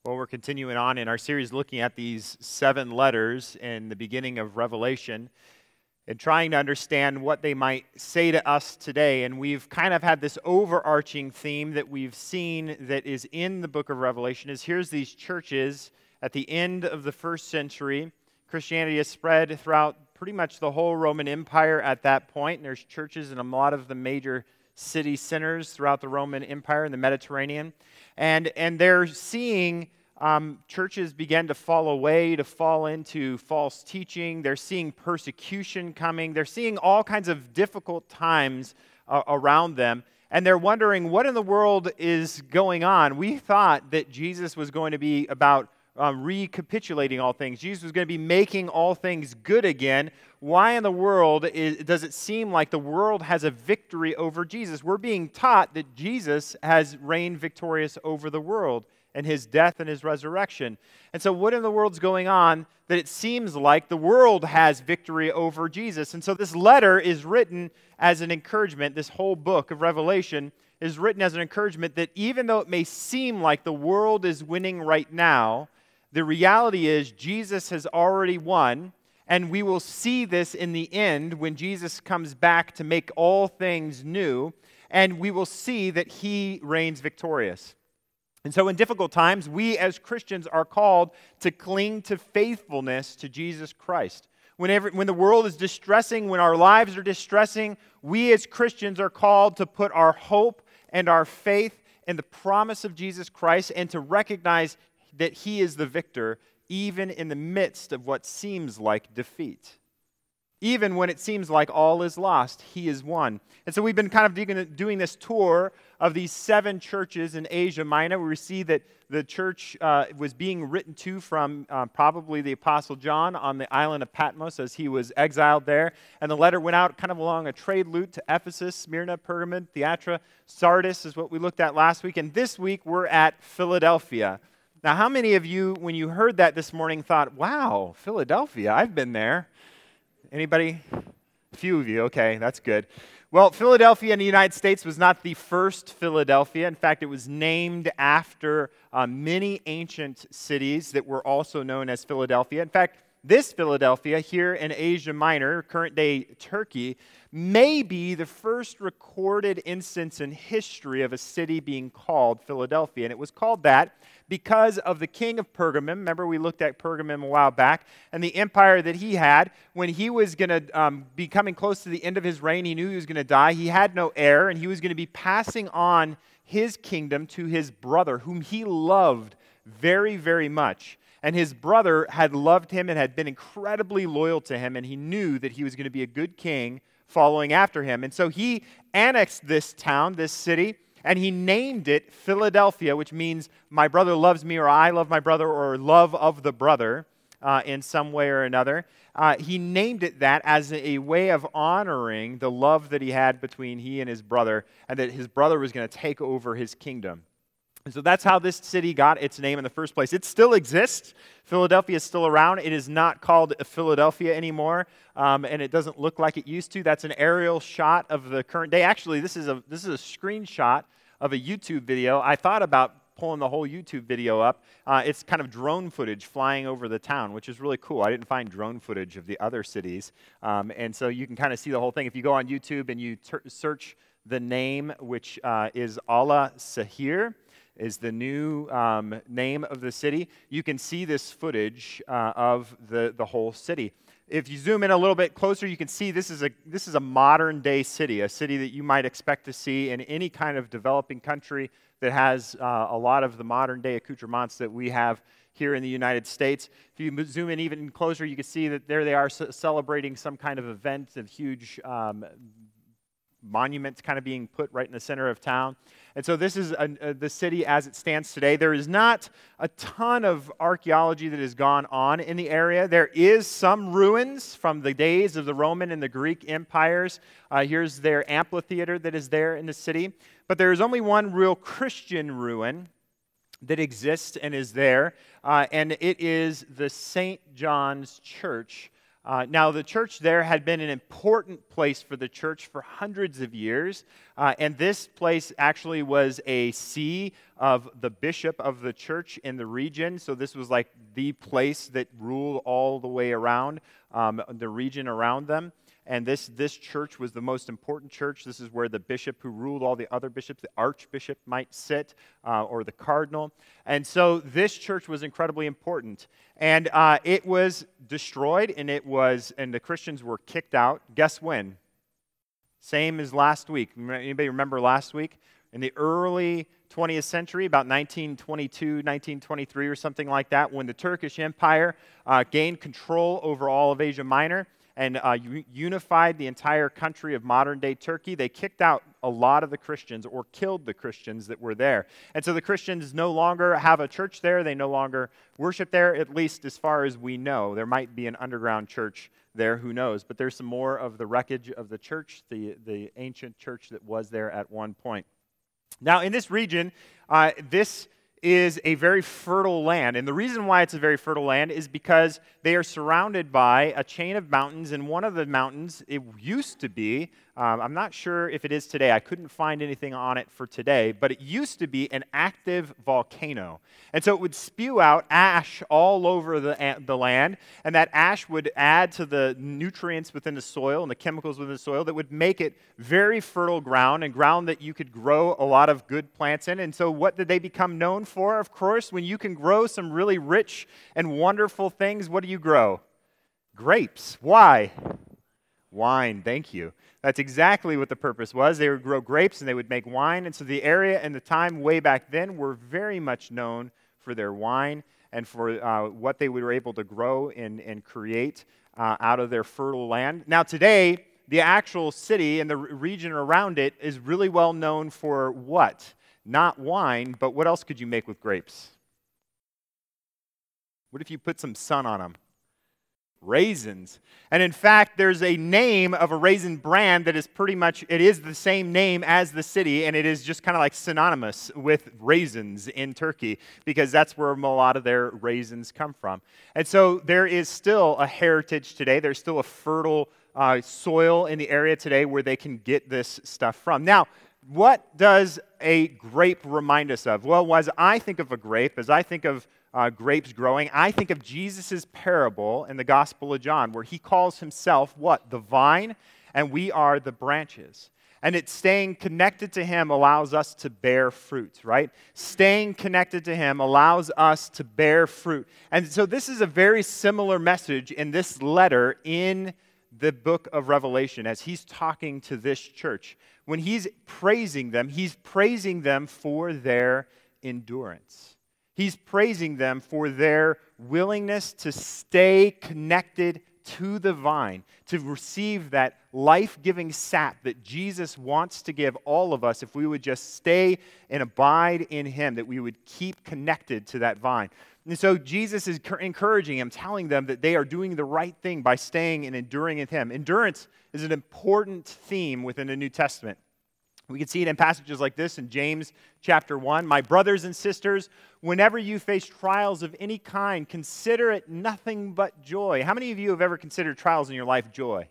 Well, we're continuing on in our series looking at these 7 letters in the beginning of Revelation and trying to understand what they might say to us today. And we've kind of had this overarching theme that we've seen that is in the book of Revelation is here's these churches at the end of the first century. Christianity has spread throughout pretty much the whole Roman Empire at that point. And there's churches in a lot of the major city centers throughout the Roman Empire in the Mediterranean. And they're seeing churches begin to fall away, to fall into false teaching. They're seeing persecution coming. They're seeing all kinds of difficult times around them. And they're wondering, what in the world is going on? We thought that Jesus was going to be about recapitulating all things. Jesus was going to be making all things good again. Why in the world does it seem like the world has a victory over Jesus? We're being taught that Jesus has reigned victorious over the world and his death and his resurrection. And so what in the world's going on that it seems like the world has victory over Jesus? And so this letter is written as an encouragement. This whole book of Revelation is written as an encouragement that even though it may seem like the world is winning right now, the reality is Jesus has already won, and we will see this in the end when Jesus comes back to make all things new, and we will see that he reigns victorious. And so in difficult times, we as Christians are called to cling to faithfulness to Jesus Christ. When the world is distressing, when our lives are distressing, we as Christians are called to put our hope and our faith in the promise of Jesus Christ and to recognize that he is the victor, even in the midst of what seems like defeat. Even when it seems like all is lost, he is won. And so we've been kind of doing this tour of these 7 churches in Asia Minor. We see that the church was being written to from probably the Apostle John on the island of Patmos as he was exiled there. And the letter went out kind of along a trade route to Ephesus, Smyrna, Pergamon, Thyatira, Sardis is what we looked at last week. And this week we're at Philadelphia. Now, how many of you, when you heard that this morning, thought, wow, Philadelphia, I've been there? Anybody? A few of you. Okay, that's good. Well, Philadelphia in the United States was not the first Philadelphia. In fact, it was named after many ancient cities that were also known as Philadelphia. In fact, this Philadelphia here in Asia Minor, current-day Turkey, may be the first recorded instance in history of a city being called Philadelphia. And it was called that because of the king of Pergamum. Remember, we looked at Pergamum a while back, and the empire that he had. When he was going to be coming close to the end of his reign, he knew he was going to die. He had no heir, and he was going to be passing on his kingdom to his brother, whom he loved very, very much. And his brother had loved him and had been incredibly loyal to him, and he knew that he was going to be a good king following after him. And so he annexed this town, this city, and he named it Philadelphia, which means my brother loves me, or I love my brother, or love of the brother in some way or another. He named it that as a way of honoring the love that he had between he and his brother, and that his brother was going to take over his kingdom. And so that's how this city got its name in the first place. It still exists. Philadelphia is still around. It is not called Philadelphia anymore, and it doesn't look like it used to. That's an aerial shot of the current day. Actually, this is a screenshot of a YouTube video. I thought about pulling the whole YouTube video up. It's kind of drone footage flying over the town, which is really cool. I didn't find drone footage of the other cities, and so you can kind of see the whole thing. If you go on YouTube and you search the name, which is Allah Sahir, is the new name of the city, you can see this footage of the whole city. If you zoom in a little bit closer, you can see this is a modern day city, a city that you might expect to see in any kind of developing country that has a lot of the modern day accoutrements that we have here in the United States. If you zoom in even closer, you can see that there they are celebrating some kind of event, a huge monuments kind of being put right in the center of town. And so this is the city as it stands today. There is not a ton of archaeology that has gone on in the area. There is some ruins from the days of the Roman and the Greek empires. Here's their amphitheater that is there in the city. But there is only one real Christian ruin that exists and is there, and it is the St. John's Church Now, the church there had been an important place for the church for hundreds of years, and this place actually was a see of the bishop of the church in the region. So this was like the place that ruled all the way around the region around them. And this church was the most important church. This is where the bishop who ruled all the other bishops, the archbishop, might sit, or the cardinal. And so this church was incredibly important. And it was destroyed, and the Christians were kicked out. Guess when? Same as last week. Anybody remember last week? In the early 20th century, about 1922, 1923 or something like that, when the Turkish Empire gained control over all of Asia Minor, and unified the entire country of modern-day Turkey, they kicked out a lot of the Christians or killed the Christians that were there. And so the Christians no longer have a church there. They no longer worship there, at least as far as we know. There might be an underground church there, who knows? But there's some more of the wreckage of the church, the ancient church that was there at one point. Now, in this region, this is a very fertile land. And the reason why it's a very fertile land is because they are surrounded by a chain of mountains. And one of the mountains, it used to be, I'm not sure if it is today. I couldn't find anything on it for today. But it used to be an active volcano. And so it would spew out ash all over the land. And that ash would add to the nutrients within the soil and the chemicals within the soil that would make it very fertile ground, and ground that you could grow a lot of good plants in. And so what did they become known for? Of course, when you can grow some really rich and wonderful things, what do you grow? Grapes. Why? Wine. Thank you. That's exactly what the purpose was. They would grow grapes and they would make wine. And so the area and the time way back then were very much known for their wine and for what they were able to grow and create out of their fertile land. Now today, the actual city and the region around it is really well known for what? Not wine, but what else could you make with grapes? What if you put some sun on them? Raisins. And in fact, there's a name of a raisin brand that is pretty much, it is the same name as the city, and it is just kind of like synonymous with raisins in Turkey, because that's where a lot of their raisins come from. And so there is still a heritage today. There's still a fertile soil in the area today where they can get this stuff from. Now, what does a grape remind us of? Well, as I think of a grape, as I think of grapes growing, I think of Jesus' parable in the Gospel of John, where he calls himself what? The vine, and we are the branches. And it's staying connected to him allows us to bear fruit, right? Staying connected to him allows us to bear fruit. And so this is a very similar message in this letter in the book of Revelation as he's talking to this church. When he's praising them for their endurance. He's praising them for their willingness to stay connected to the vine, to receive that life-giving sap that Jesus wants to give all of us if we would just stay and abide in him, that we would keep connected to that vine. And so Jesus is encouraging them, telling them that they are doing the right thing by staying and enduring in him. Endurance is an important theme within the New Testament. We can see it in passages like this in James chapter 1. My brothers and sisters, whenever you face trials of any kind, consider it nothing but joy. How many of you have ever considered trials in your life joy?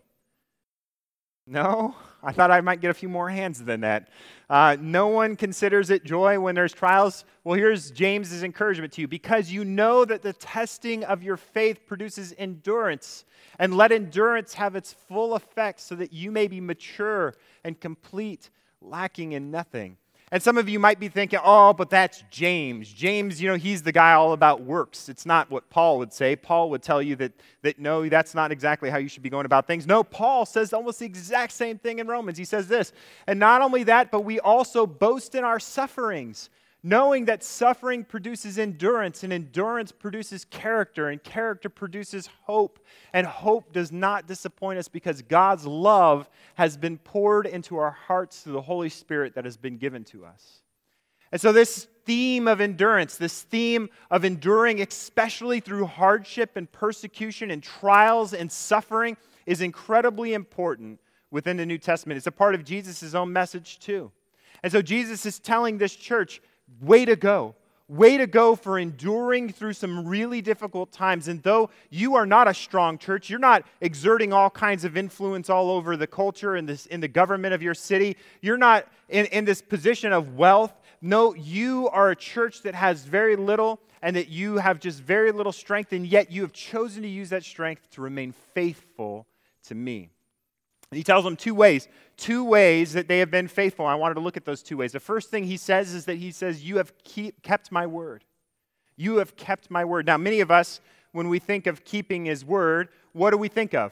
No? I thought I might get a few more hands than that. No one considers it joy when there's trials. Well, here's James's encouragement to you. Because you know that the testing of your faith produces endurance. And let endurance have its full effect so that you may be mature and complete, lacking in nothing. And some of you might be thinking, oh, but that's James. James, he's the guy all about works. It's not what Paul would say. Paul would tell you that no, that's not exactly how you should be going about things. No, Paul says almost the exact same thing in Romans. He says this, and not only that, but we also boast in our sufferings, knowing that suffering produces endurance, and endurance produces character, and character produces hope. And hope does not disappoint us because God's love has been poured into our hearts through the Holy Spirit that has been given to us. And so this theme of endurance, this theme of enduring, especially through hardship and persecution and trials and suffering, is incredibly important within the New Testament. It's a part of Jesus' own message too. And so Jesus is telling this church, way to go. way to go for enduring through some really difficult times. And though you are not a strong church, you're not exerting all kinds of influence all over the culture in the government of your city, you're not in this position of wealth. No, you are a church that has very little and that you have just very little strength, and yet you have chosen to use that strength to remain faithful to me. And he tells them two ways that they have been faithful. I wanted to look at those two ways. The first thing he says is that he says, you have kept my word. You have kept my word. Now, many of us, when we think of keeping his word, what do we think of?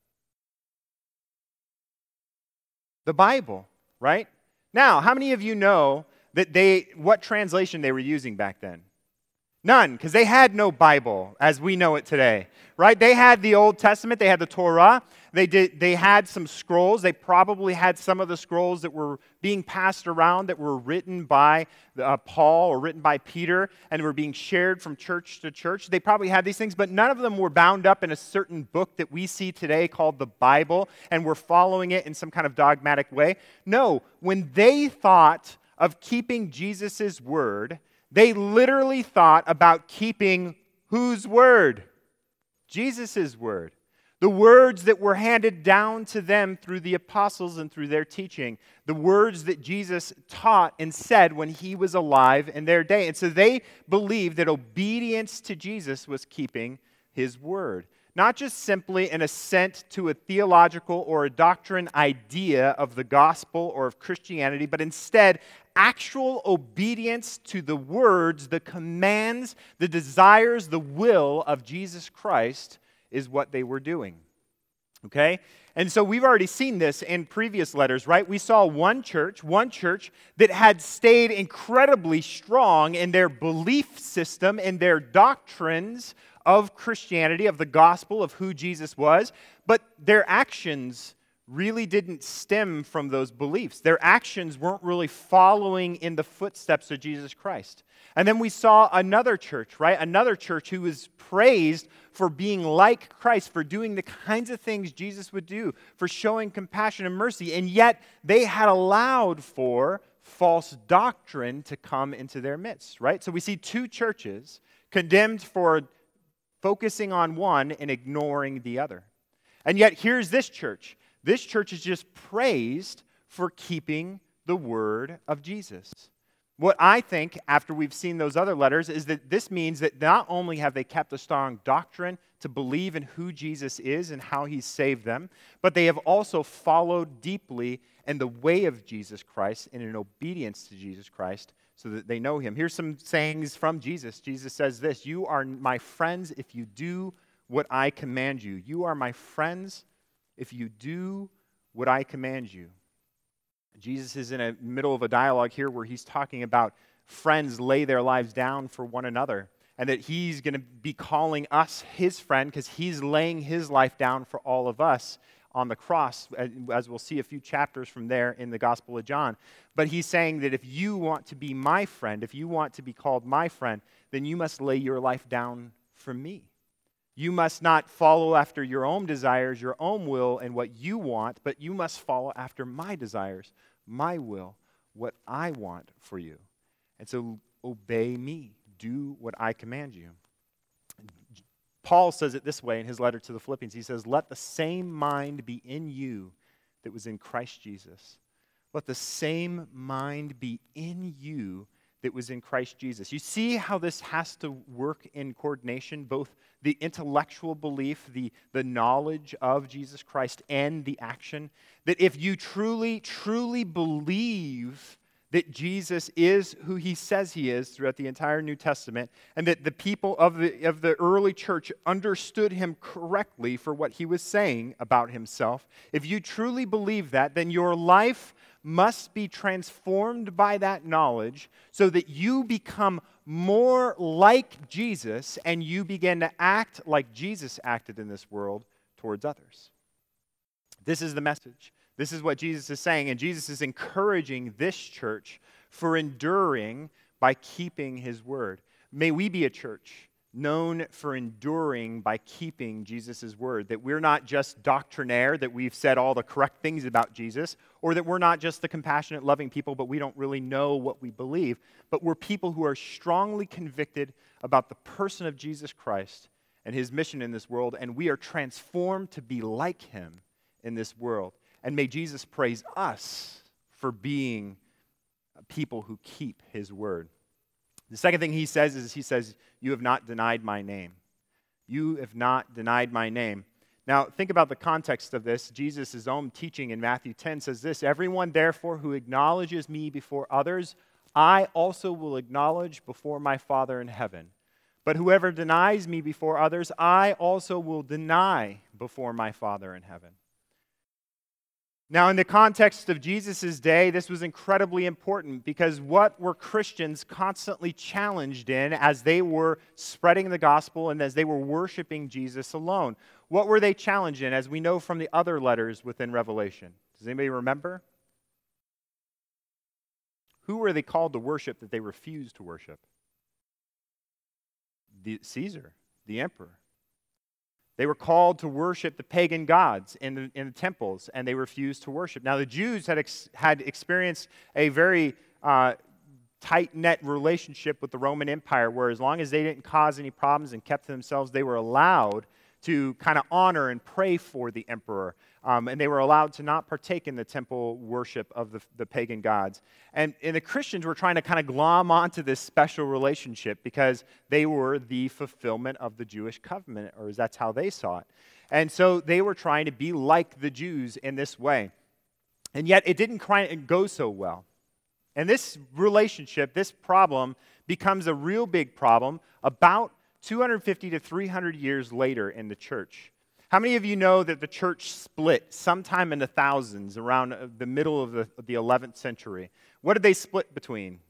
The Bible, right? Now, how many of you know that what translation they were using back then? None, because they had no Bible as we know it today, right? They had the Old Testament, they had the Torah, they had some scrolls. They probably had some of the scrolls that were being passed around that were written by Paul or written by Peter and were being shared from church to church. They probably had these things, but none of them were bound up in a certain book that we see today called the Bible, and we're following it in some kind of dogmatic way. No, when they thought of keeping Jesus' word, they literally thought about keeping whose word? Jesus' word. The words that were handed down to them through the apostles and through their teaching. The words that Jesus taught and said when he was alive in their day. And so they believed that obedience to Jesus was keeping his word. Not just simply an assent to a theological or a doctrine idea of the gospel or of Christianity, but instead actual obedience to the words, the commands, the desires, the will of Jesus Christ is what they were doing. Okay? And so we've already seen this in previous letters, right? We saw one church that had stayed incredibly strong in their belief system, in their doctrines of Christianity, of the gospel, of who Jesus was, but their actions really didn't stem from those beliefs. Their actions weren't really following in the footsteps of Jesus Christ. And then we saw another church, right? Another church who was praised for being like Christ, for doing the kinds of things Jesus would do, for showing compassion and mercy, and yet they had allowed for false doctrine to come into their midst, right? So we see two churches condemned for focusing on one and ignoring the other. And yet here's this church. This church is just praised for keeping the word of Jesus. What I think, after we've seen those other letters, is that this means that not only have they kept a strong doctrine to believe in who Jesus is and how he saved them, but they have also followed deeply in the way of Jesus Christ and in obedience to Jesus Christ so that they know him. Here's some sayings from Jesus. Jesus says this, "You are my friends if you do what I command you." You are my friends if you do what I command you. Jesus is in the middle of a dialogue here where he's talking about friends lay their lives down for one another, and that he's going to be calling us his friend because he's laying his life down for all of us on the cross, as we'll see a few chapters from there in the Gospel of John. But he's saying that if you want to be my friend, if you want to be called my friend, then you must lay your life down for me. You must not follow after your own desires, your own will, and what you want, but you must follow after my desires, my will, what I want for you. And so obey me. Do what I command you. Paul says it this way in his letter to the Philippians. He says, "Let the same mind be in you that was in Christ Jesus." Let the same mind be in you that was in Christ Jesus. You see how this has to work in coordination, both the intellectual belief, the knowledge of Jesus Christ, and the action. That if you truly, truly believe that Jesus is who he says he is throughout the entire New Testament, and that the people of the early church understood him correctly for what he was saying about himself, if you truly believe that, then your life must be transformed by that knowledge so that you become more like Jesus and you begin to act like Jesus acted in this world towards others. This is the message. This is what Jesus is saying, and Jesus is encouraging this church for enduring by keeping his word. May we be a church known for enduring by keeping Jesus' word. That we're not just doctrinaire, that we've said all the correct things about Jesus, or that we're not just the compassionate, loving people, but we don't really know what we believe. But we're people who are strongly convicted about the person of Jesus Christ and his mission in this world, and we are transformed to be like him in this world. And may Jesus praise us for being people who keep his word. The second thing he says, you have not denied my name. You have not denied my name. Now, think about the context of this. Jesus' own teaching in Matthew 10 says this, everyone, therefore, who acknowledges me before others, I also will acknowledge before my Father in heaven. But whoever denies me before others, I also will deny before my Father in heaven. Now, in the context of Jesus' day, this was incredibly important because what were Christians constantly challenged in as they were spreading the gospel and as they were worshiping Jesus alone? What were they challenged in, as we know from the other letters within Revelation? Does anybody remember? Who were they called to worship that they refused to worship? Caesar, the emperor. They were called to worship the pagan gods in the temples, and they refused to worship. Now, the Jews had experienced a very tight-knit relationship with the Roman Empire, where as long as they didn't cause any problems and kept to themselves, they were allowed to kind of honor and pray for the emperor. And they were allowed to not partake in the temple worship of the pagan gods. And the Christians were trying to kind of glom onto this special relationship because they were the fulfillment of the Jewish covenant, or that's how they saw it. And so they were trying to be like the Jews in this way. And yet it didn't go so well. And this relationship, this problem, becomes a real big problem about 250 to 300 years later in the church. How many of you know that the church split sometime in the thousands, around the middle of the 11th century? What did they split between?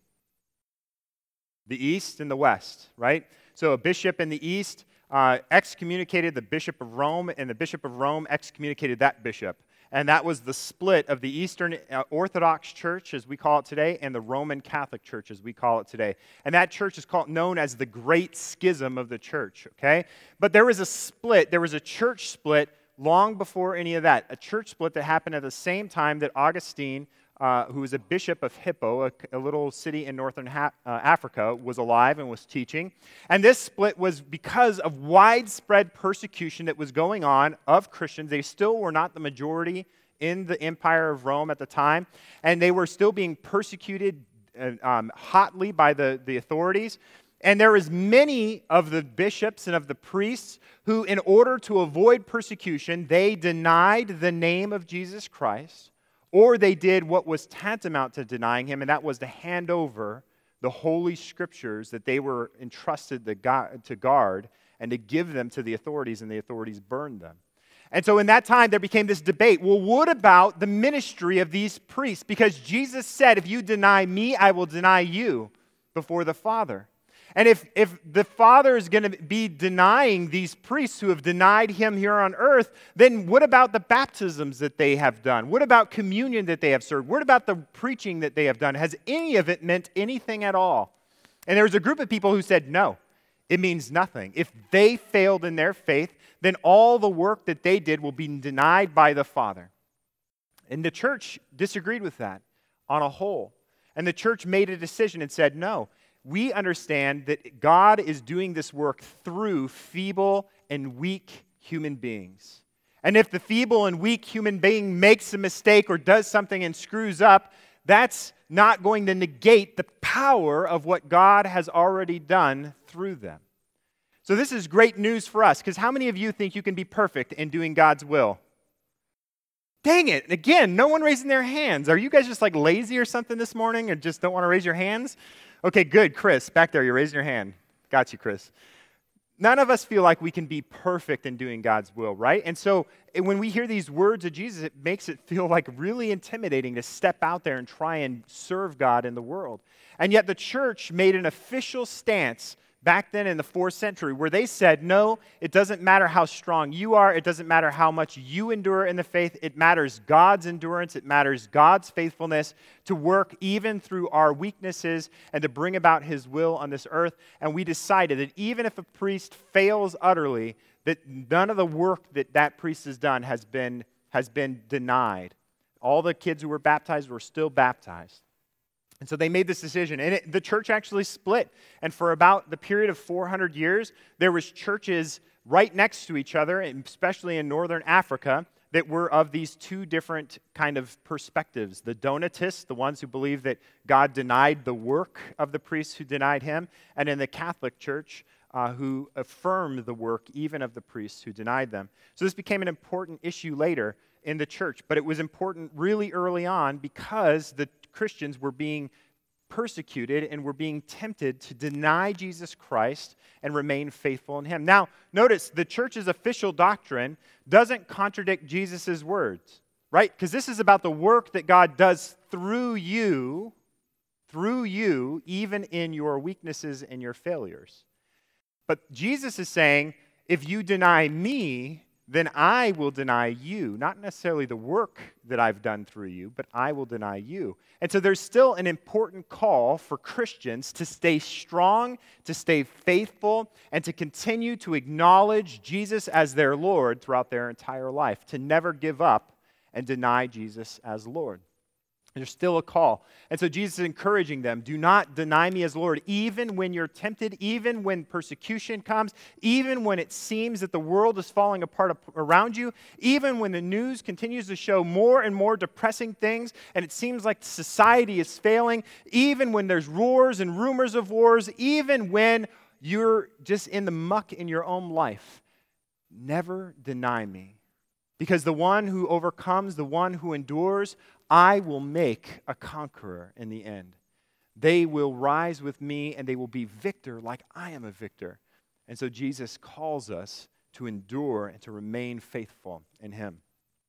The East and the West, right? So a bishop in the East excommunicated the Bishop of Rome, and the Bishop of Rome excommunicated that bishop. And that was the split of the Eastern Orthodox Church, as we call it today, and the Roman Catholic Church, as we call it today. And that church is known as the Great Schism of the church, okay? But there was a split. There was a church split long before any of that. A church split that happened at the same time that Augustine, who was a bishop of Hippo, a little city in northern Africa, was alive and was teaching. And this split was because of widespread persecution that was going on of Christians. They still were not the majority in the Empire of Rome at the time, and they were still being persecuted hotly by the authorities. And there was many of the bishops and of the priests who, in order to avoid persecution, they denied the name of Jesus Christ, or they did what was tantamount to denying him, and that was to hand over the holy scriptures that they were entrusted to guard and to give them to the authorities, and the authorities burned them. And so in that time, there became this debate. Well, what about the ministry of these priests? Because Jesus said, if you deny me, I will deny you before the Father. And if the Father is going to be denying these priests who have denied him here on earth, then what about the baptisms that they have done? What about communion that they have served? What about the preaching that they have done? Has any of it meant anything at all? And there was a group of people who said, no, it means nothing. If they failed in their faith, then all the work that they did will be denied by the Father. And the church disagreed with that on a whole. And the church made a decision and said, no, we understand that God is doing this work through feeble and weak human beings. And if the feeble and weak human being makes a mistake or does something and screws up, that's not going to negate the power of what God has already done through them. So this is great news for us, because how many of you think you can be perfect in doing God's will? Dang it, again, no one raising their hands. Are you guys just like lazy or something this morning, or just don't want to raise your hands? Okay, good. Chris, back there, you're raising your hand. Got you, Chris. None of us feel like we can be perfect in doing God's will, right? And so when we hear these words of Jesus, it makes it feel like really intimidating to step out there and try and serve God in the world. And yet the church made an official stance back then in the 4th century, where they said, no, it doesn't matter how strong you are, it doesn't matter how much you endure in the faith, it matters God's endurance, it matters God's faithfulness to work even through our weaknesses and to bring about his will on this earth. And we decided that even if a priest fails utterly, that none of the work that that priest has done has been denied. All the kids who were baptized were still baptized. And so they made this decision, and the church actually split. And for about the period of 400 years, there was churches right next to each other, and especially in northern Africa, that were of these two different kind of perspectives. The Donatists, the ones who believed that God denied the work of the priests who denied him, and in the Catholic Church, who affirmed the work even of the priests who denied them. So this became an important issue later in the church, but it was important really early on because the Christians were being persecuted and were being tempted to deny Jesus Christ and remain faithful in him. Now, notice the church's official doctrine doesn't contradict Jesus' words, right? Because this is about the work that God does through you, even in your weaknesses and your failures. But Jesus is saying, if you deny me, then I will deny you. Not necessarily the work that I've done through you, but I will deny you. And so there's still an important call for Christians to stay strong, to stay faithful, and to continue to acknowledge Jesus as their Lord throughout their entire life, to never give up and deny Jesus as Lord. There's still a call. And so Jesus is encouraging them, do not deny me as Lord, even when you're tempted, even when persecution comes, even when it seems that the world is falling apart around you, even when the news continues to show more and more depressing things, and it seems like society is failing, even when there's wars and rumors of wars, even when you're just in the muck in your own life. Never deny me. Because the one who overcomes, the one who endures, I will make a conqueror in the end. They will rise with me and they will be victor like I am a victor. And so Jesus calls us to endure and to remain faithful in him.